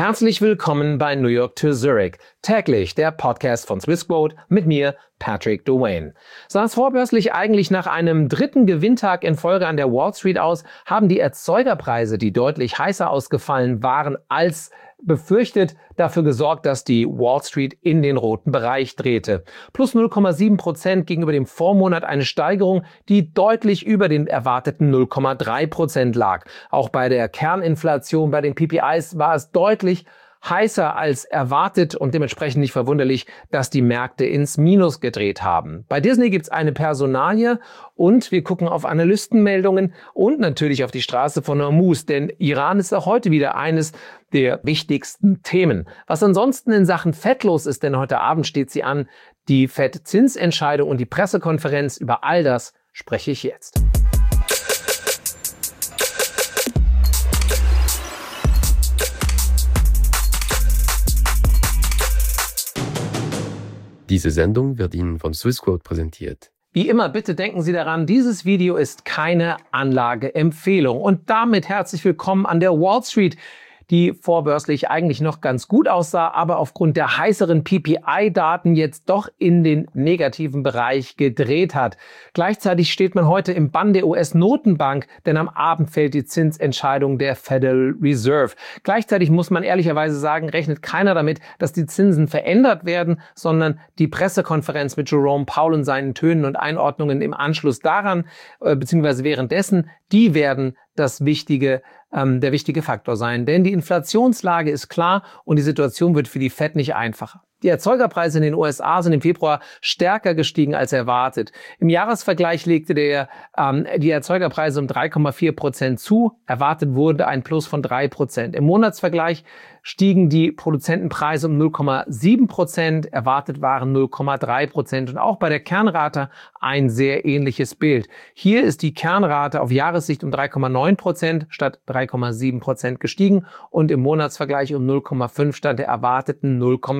Herzlich willkommen bei New York to Zurich. Täglich der Podcast von Swissquote mit mir, Patrick Dwayne. Sah es vorbörslich eigentlich nach einem dritten Gewinntag in Folge an der Wall Street aus, haben die Erzeugerpreise, die deutlich heißer ausgefallen waren als befürchtet, dafür gesorgt, dass die Wall Street in den roten Bereich drehte. Plus 0,7% gegenüber dem Vormonat, eine Steigerung, die deutlich über den erwarteten 0,3% lag. Auch bei der Kerninflation, bei den PPIs war es deutlich heißer als erwartet und dementsprechend nicht verwunderlich, dass die Märkte ins Minus gedreht haben. Bei Disney gibt's eine Personalie und wir gucken auf Analystenmeldungen und natürlich auf die Straße von Hormuz, denn Iran ist auch heute wieder eines der wichtigsten Themen. Was ansonsten in Sachen Fed los ist, denn heute Abend steht sie an, die Fed-Zinsentscheidung und die Pressekonferenz, über all das spreche ich jetzt. Diese Sendung wird Ihnen von Swissquote präsentiert. Wie immer, bitte denken Sie daran, dieses Video ist keine Anlageempfehlung. Und damit herzlich willkommen an der Wall Street, die vorbörslich eigentlich noch ganz gut aussah, aber aufgrund der heißeren PPI-Daten jetzt doch in den negativen Bereich gedreht hat. Gleichzeitig steht man heute im Bann der US-Notenbank, denn am Abend fällt die Zinsentscheidung der Federal Reserve. Gleichzeitig muss man ehrlicherweise sagen, rechnet keiner damit, dass die Zinsen verändert werden, sondern die Pressekonferenz mit Jerome Powell und seinen Tönen und Einordnungen im Anschluss daran, beziehungsweise währenddessen, die werden der wichtige Faktor sein. Denn die Inflationslage ist klar und die Situation wird für die Fed nicht einfacher. Die Erzeugerpreise in den USA sind im Februar stärker gestiegen als erwartet. Im Jahresvergleich legte die Erzeugerpreise um 3,4% zu. Erwartet wurde ein Plus von 3%. Im Monatsvergleich stiegen die Produzentenpreise um 0,7%, erwartet waren 0,3%. Und auch bei der Kernrate ein sehr ähnliches Bild. Hier ist die Kernrate auf Jahressicht um 3,9% statt 3,7% gestiegen und im Monatsvergleich um 0,5 statt der erwarteten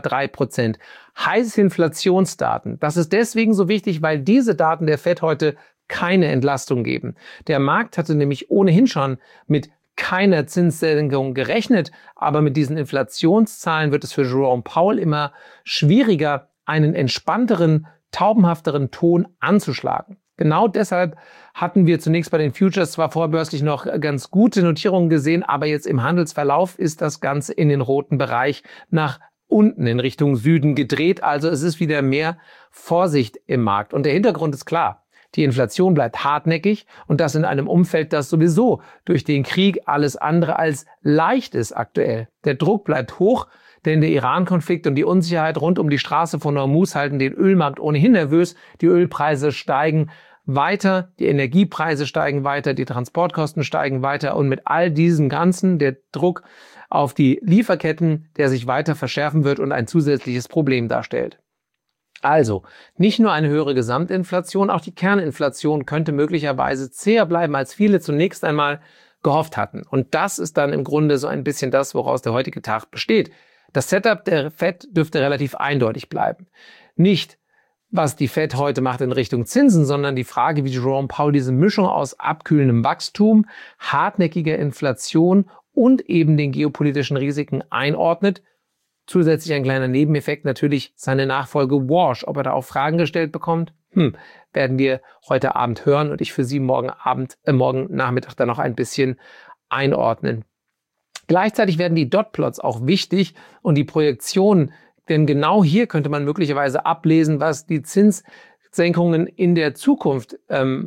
0,3%. Heiße Inflationsdaten. Das ist deswegen so wichtig, weil diese Daten der Fed heute keine Entlastung geben. Der Markt hatte nämlich ohnehin schon mit keiner Zinssenkung gerechnet, aber mit diesen Inflationszahlen wird es für Jerome Powell immer schwieriger, einen entspannteren, taubenhafteren Ton anzuschlagen. Genau deshalb hatten wir zunächst bei den Futures zwar vorbörslich noch ganz gute Notierungen gesehen, aber jetzt im Handelsverlauf ist das Ganze in den roten Bereich nach unten in Richtung Süden gedreht. Also es ist wieder mehr Vorsicht im Markt. Und der Hintergrund ist klar. Die Inflation bleibt hartnäckig und das in einem Umfeld, das sowieso durch den Krieg alles andere als leicht ist aktuell. Der Druck bleibt hoch, denn der Iran-Konflikt und die Unsicherheit rund um die Straße von Hormuz halten den Ölmarkt ohnehin nervös. Die Ölpreise steigen weiter, die Energiepreise steigen weiter, die Transportkosten steigen weiter und mit all diesem Ganzen der Druck auf die Lieferketten, der sich weiter verschärfen wird und ein zusätzliches Problem darstellt. Also, nicht nur eine höhere Gesamtinflation, auch die Kerninflation könnte möglicherweise zäher bleiben, als viele zunächst einmal gehofft hatten. Und das ist dann im Grunde so ein bisschen das, woraus der heutige Tag besteht. Das Setup der Fed dürfte relativ eindeutig bleiben. Nicht, was die Fed heute macht in Richtung Zinsen, sondern die Frage, wie Jerome Powell diese Mischung aus abkühlendem Wachstum, hartnäckiger Inflation und eben den geopolitischen Risiken einordnet. Zusätzlich ein kleiner Nebeneffekt natürlich seine Nachfolge Warsh. Ob er da auch Fragen gestellt bekommt, werden wir heute Abend hören und ich für Sie morgen Nachmittag dann noch ein bisschen einordnen. Gleichzeitig werden die Dotplots auch wichtig und die Projektionen, denn genau hier könnte man möglicherweise ablesen, was die Zinssenkungen in der Zukunft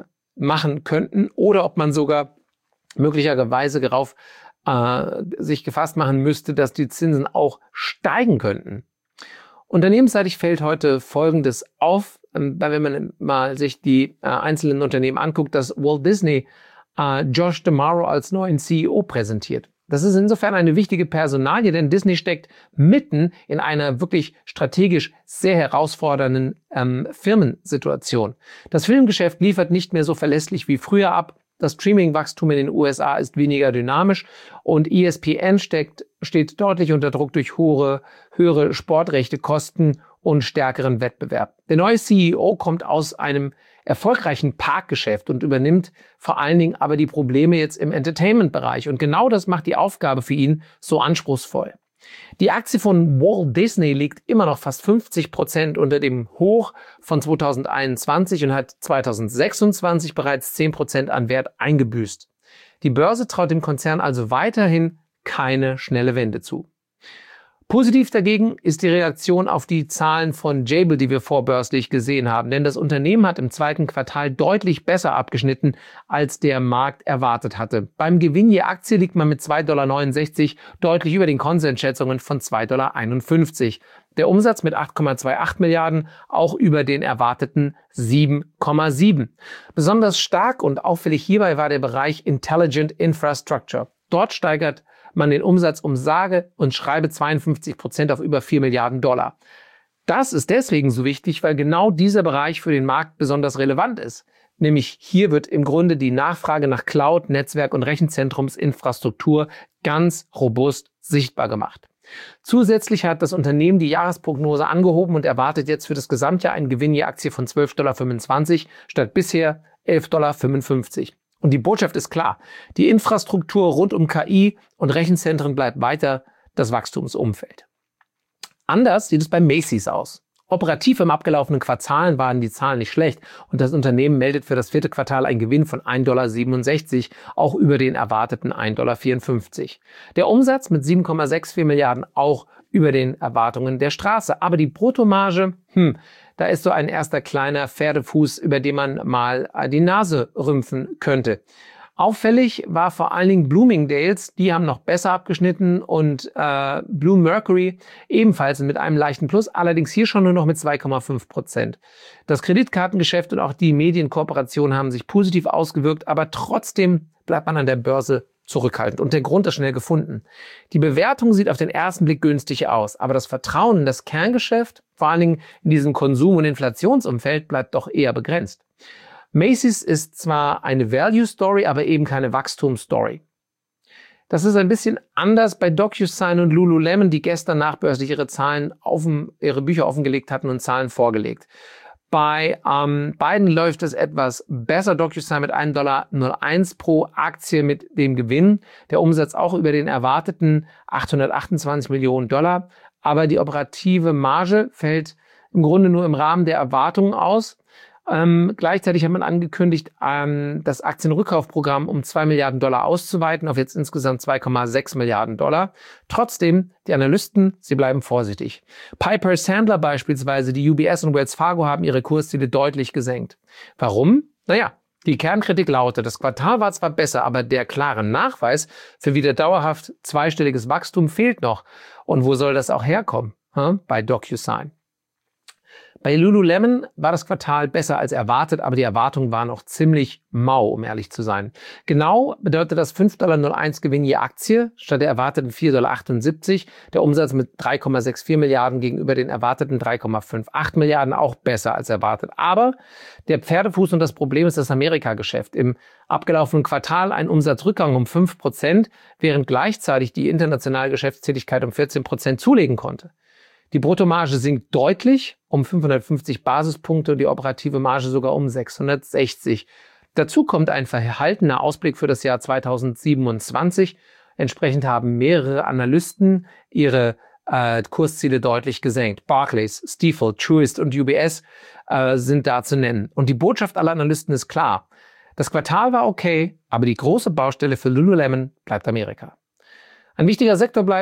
machen könnten oder ob man sogar möglicherweise darauf sich gefasst machen müsste, dass die Zinsen auch steigen könnten. Unternehmensseitig fällt heute Folgendes auf, wenn man mal sich die einzelnen Unternehmen anguckt, dass Walt Disney Josh D'Amaro als neuen CEO präsentiert. Das ist insofern eine wichtige Personalie, denn Disney steckt mitten in einer wirklich strategisch sehr herausfordernden Firmensituation. Das Filmgeschäft liefert nicht mehr so verlässlich wie früher ab. Das Streaming-Wachstum in den USA ist weniger dynamisch und ESPN steht deutlich unter Druck durch höhere Sportrechtekosten und stärkeren Wettbewerb. Der neue CEO kommt aus einem erfolgreichen Parkgeschäft und übernimmt vor allen Dingen aber die Probleme jetzt im Entertainment-Bereich. Und genau das macht die Aufgabe für ihn so anspruchsvoll. Die Aktie von Walt Disney liegt immer noch fast 50% unter dem Hoch von 2021 und hat 2026 bereits 10% an Wert eingebüßt. Die Börse traut dem Konzern also weiterhin keine schnelle Wende zu. Positiv dagegen ist die Reaktion auf die Zahlen von Jabil, die wir vorbörslich gesehen haben. Denn das Unternehmen hat im zweiten Quartal deutlich besser abgeschnitten, als der Markt erwartet hatte. Beim Gewinn je Aktie liegt man mit 2,69 $ deutlich über den Konsensschätzungen von 2,51 $. Der Umsatz mit 8,28 Milliarden auch über den erwarteten 7,7. Besonders stark und auffällig hierbei war der Bereich Intelligent Infrastructure. Dort steigert man den Umsatz um sage und schreibe 52% auf über 4 Milliarden $. Das ist deswegen so wichtig, weil genau dieser Bereich für den Markt besonders relevant ist. Nämlich hier wird im Grunde die Nachfrage nach Cloud, Netzwerk und Rechenzentrumsinfrastruktur ganz robust sichtbar gemacht. Zusätzlich hat das Unternehmen die Jahresprognose angehoben und erwartet jetzt für das Gesamtjahr einen Gewinn je Aktie von 12,25 $ statt bisher 11,55 $. Und die Botschaft ist klar, die Infrastruktur rund um KI und Rechenzentren bleibt weiter das Wachstumsumfeld. Anders sieht es bei Macy's aus. Operativ im abgelaufenen Quartal waren die Zahlen nicht schlecht und das Unternehmen meldet für das vierte Quartal einen Gewinn von 1,67 $, auch über den erwarteten 1,54 $. Der Umsatz mit 7,64 Milliarden auch über den Erwartungen der Straße. Aber die Bruttomarge, da ist so ein erster kleiner Pferdefuß, über den man mal die Nase rümpfen könnte. Auffällig war vor allen Dingen Bloomingdale's, die haben noch besser abgeschnitten und Bluemercury ebenfalls mit einem leichten Plus, allerdings hier schon nur noch mit 2,5%. Das Kreditkartengeschäft und auch die Medienkooperation haben sich positiv ausgewirkt, aber trotzdem bleibt man an der Börse zurückhaltend. Und der Grund ist schnell gefunden. Die Bewertung sieht auf den ersten Blick günstig aus, aber das Vertrauen in das Kerngeschäft, vor allen Dingen in diesem Konsum- und Inflationsumfeld, bleibt doch eher begrenzt. Macy's ist zwar eine Value-Story, aber eben keine Wachstum-Story. Das ist ein bisschen anders bei DocuSign und Lululemon, die gestern nachbörslich ihre Bücher offengelegt hatten und Zahlen vorgelegt. Bei beiden läuft es etwas besser. DocuSign mit 1,01 $ pro Aktie mit dem Gewinn. Der Umsatz auch über den erwarteten 828 Millionen $. Aber die operative Marge fällt im Grunde nur im Rahmen der Erwartungen aus. Gleichzeitig hat man angekündigt, das Aktienrückkaufprogramm um 2 Milliarden $ auszuweiten auf jetzt insgesamt 2,6 Milliarden $. Trotzdem, die Analysten, sie bleiben vorsichtig. Piper Sandler beispielsweise, die UBS und Wells Fargo haben ihre Kursziele deutlich gesenkt. Warum? Naja, die Kernkritik lautet, das Quartal war zwar besser, aber der klare Nachweis für wieder dauerhaft zweistelliges Wachstum fehlt noch. Und wo soll das auch herkommen? Bei DocuSign. Bei Lululemon war das Quartal besser als erwartet, aber die Erwartungen waren auch ziemlich mau, um ehrlich zu sein. Genau bedeutet das 5,01 $ Gewinn je Aktie statt der erwarteten 4,78 $. Der Umsatz mit 3,64 Milliarden gegenüber den erwarteten 3,58 Milliarden auch besser als erwartet. Aber der Pferdefuß und das Problem ist das Amerika-Geschäft. Im abgelaufenen Quartal ein Umsatzrückgang um 5%, während gleichzeitig die internationale Geschäftstätigkeit um 14% zulegen konnte. Die Bruttomarge sinkt deutlich um 550 Basispunkte und die operative Marge sogar um 660. Dazu kommt ein verhaltener Ausblick für das Jahr 2027. Entsprechend haben mehrere Analysten ihre Kursziele deutlich gesenkt. Barclays, Stifel, Truist und UBS sind da zu nennen. Und die Botschaft aller Analysten ist klar. Das Quartal war okay, aber die große Baustelle für Lululemon bleibt Amerika. Ein wichtiger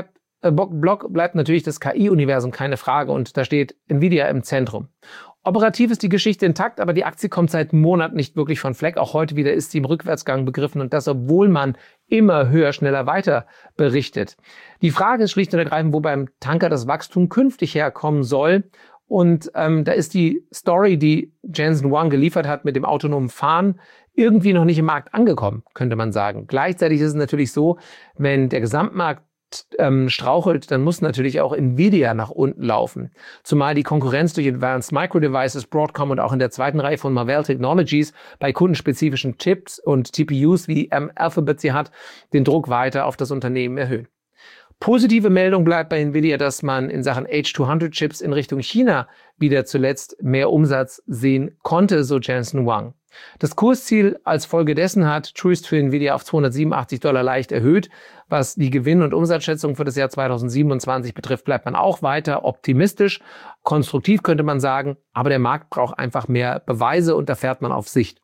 Block bleibt natürlich das KI-Universum, keine Frage, und da steht Nvidia im Zentrum. Operativ ist die Geschichte intakt, aber die Aktie kommt seit Monaten nicht wirklich von Fleck. Auch heute wieder ist sie im Rückwärtsgang begriffen und das, obwohl man immer höher, schneller weiter berichtet. Die Frage ist schlicht und ergreifend, wo beim Tanker das Wachstum künftig herkommen soll. Und da ist die Story, die Jensen Huang geliefert hat mit dem autonomen Fahren, irgendwie noch nicht im Markt angekommen, könnte man sagen. Gleichzeitig ist es natürlich so, wenn der Gesamtmarkt strauchelt, dann muss natürlich auch Nvidia nach unten laufen. Zumal die Konkurrenz durch Advanced Micro Devices, Broadcom und auch in der zweiten Reihe von Marvell Technologies bei kundenspezifischen Chips und TPUs wie Alphabet sie hat, den Druck weiter auf das Unternehmen erhöhen. Positive Meldung bleibt bei Nvidia, dass man in Sachen H200-Chips in Richtung China wieder zuletzt mehr Umsatz sehen konnte, so Jensen Huang. Das Kursziel als Folge dessen hat Truist für Nvidia auf $287 leicht erhöht. Was die Gewinn- und Umsatzschätzung für das Jahr 2027 betrifft, bleibt man auch weiter optimistisch. Konstruktiv könnte man sagen, aber der Markt braucht einfach mehr Beweise und da fährt man auf Sicht.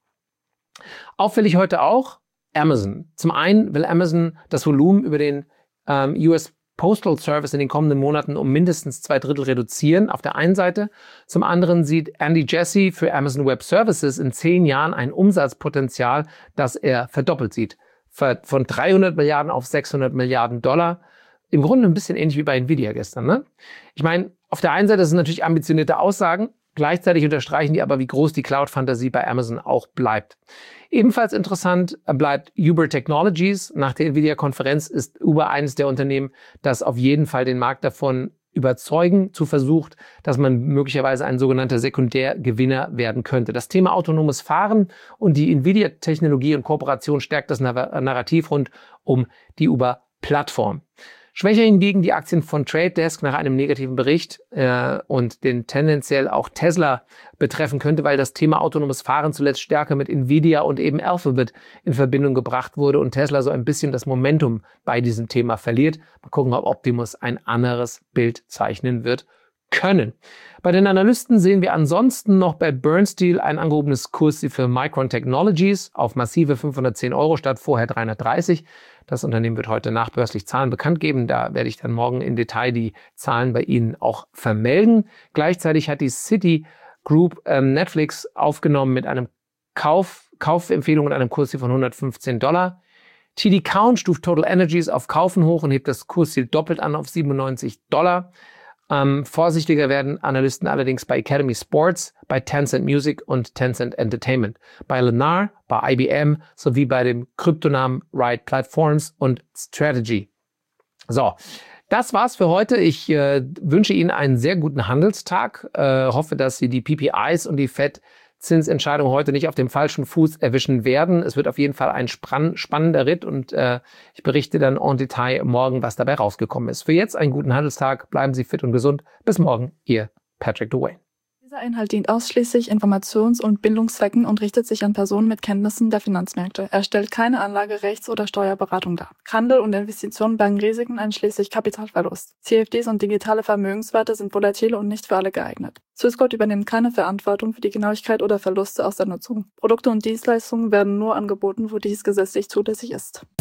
Auffällig heute auch Amazon. Zum einen will Amazon das Volumen über den US Postal Service in den kommenden Monaten um mindestens 2/3 reduzieren, auf der einen Seite. Zum anderen sieht Andy Jassy für Amazon Web Services in 10 Jahren ein Umsatzpotenzial, das er verdoppelt sieht. Von 300 Milliarden auf 600 Milliarden Dollar. Im Grunde ein bisschen ähnlich wie bei Nvidia gestern, ne? Ich meine, auf der einen Seite sind natürlich ambitionierte Aussagen, gleichzeitig unterstreichen die aber, wie groß die Cloud-Fantasie bei Amazon auch bleibt. Ebenfalls interessant bleibt Uber Technologies. Nach der Nvidia-Konferenz ist Uber eines der Unternehmen, das auf jeden Fall den Markt davon überzeugen zu versucht, dass man möglicherweise ein sogenannter Sekundärgewinner werden könnte. Das Thema autonomes Fahren und die Nvidia-Technologie und Kooperation stärkt das Narrativ rund um die Uber-Plattform. Schwächer hingegen die Aktien von Trade Desk nach einem negativen Bericht und den tendenziell auch Tesla betreffen könnte, weil das Thema autonomes Fahren zuletzt stärker mit Nvidia und eben Alphabet in Verbindung gebracht wurde und Tesla so ein bisschen das Momentum bei diesem Thema verliert. Mal gucken, ob Optimus ein anderes Bild zeichnen wird können. Bei den Analysten sehen wir ansonsten noch bei Bernstein ein angehobenes Kursziel für Micron Technologies auf massive 510 € statt vorher 330. Das Unternehmen wird heute nachbörslich Zahlen bekannt geben. Da werde ich dann morgen im Detail die Zahlen bei Ihnen auch vermelden. Gleichzeitig hat die Citi Group Netflix aufgenommen mit einem Kaufempfehlung und einem Kursziel von $115. TD Cowen stuft Total Energies auf Kaufen hoch und hebt das Kursziel doppelt an auf $97. Vorsichtiger werden Analysten allerdings bei Academy Sports, bei Tencent Music und Tencent Entertainment, bei Lennar, bei IBM sowie bei dem Kryptonamen Ride Platforms und Strategy. So, das war's für heute. Ich wünsche Ihnen einen sehr guten Handelstag. Hoffe, dass Sie die PPIs und die Fed-Zinsentscheidung heute nicht auf dem falschen Fuß erwischen werden. Es wird auf jeden Fall ein spannender Ritt und ich berichte dann en Detail morgen, was dabei rausgekommen ist. Für jetzt einen guten Handelstag. Bleiben Sie fit und gesund. Bis morgen, Ihr Patrick Dwayne. Dieser Inhalt dient ausschließlich Informations- und Bildungszwecken und richtet sich an Personen mit Kenntnissen der Finanzmärkte. Er stellt keine Anlage-, Rechts- oder Steuerberatung dar. Handel und Investitionen bergen Risiken einschließlich Kapitalverlust. CFDs und digitale Vermögenswerte sind volatile und nicht für alle geeignet. Swissquote übernimmt keine Verantwortung für die Genauigkeit oder Verluste aus der Nutzung. Produkte und Dienstleistungen werden nur angeboten, wo dies gesetzlich zulässig ist.